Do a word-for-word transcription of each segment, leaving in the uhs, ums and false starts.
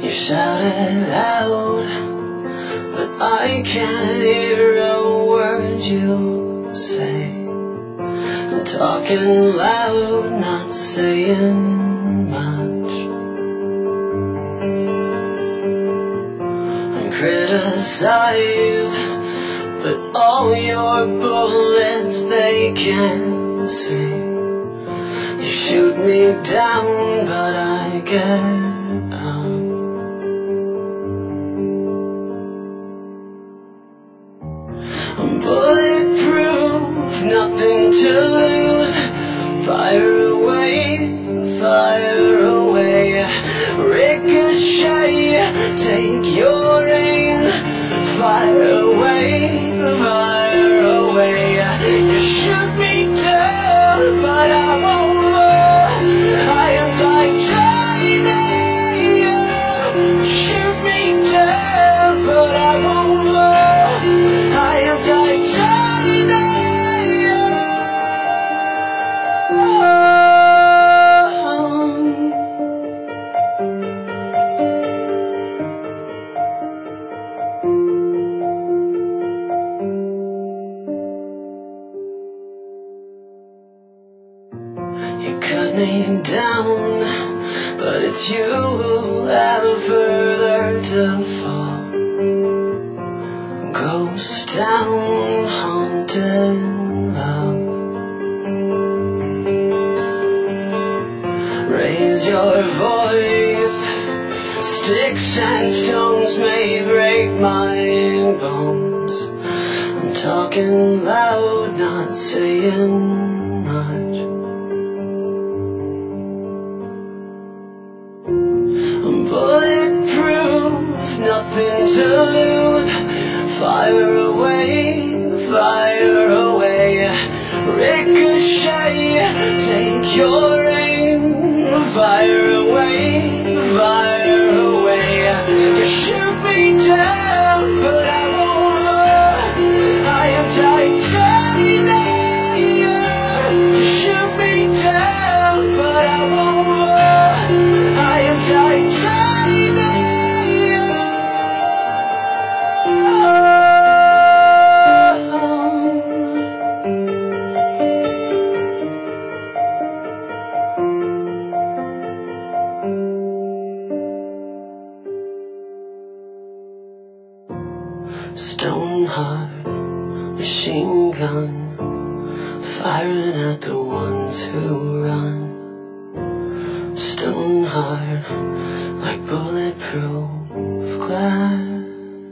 shout it out, but I can't hear a word you say. I'm talking loud, not saying much. I'm criticized, but all your bullets they can't see. You shoot me down, but I get up. I'm bulletproof, nothing to lose. Fire away, fire away. Ricochet, take your aim. Fire away, fire away. You shoot me down, but I won't run. I am titanium. Shoot me down, but I won't run. I am titanium. You cut me down, but it's you who have further to fall. Ghost town, haunted love. Raise your voice. Sticks and stones may break my bones. I'm talking loud, not saying much. I'm bulletproof, nothing to lose. Fire away, fire away. Ricochet, take your aim. Fire away, fire away. You shoot me down, but I won't run. I am titanium. You shoot me down, but I won't run. I am titanium. Stone hard, machine gun, firing at the ones who run. Stone hard, like bulletproof glass.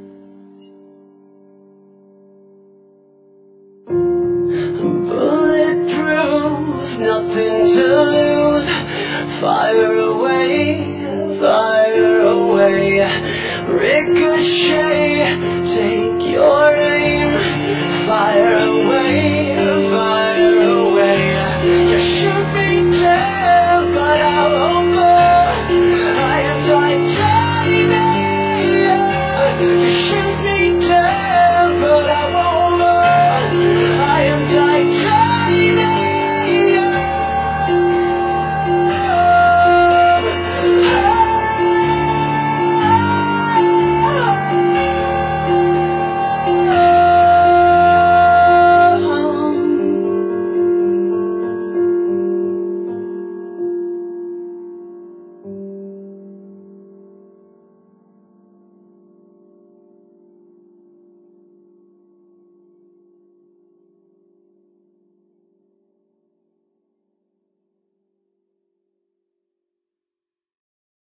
Bulletproof, nothing to lose. Fire away, fire away. Ricochet, take your aim.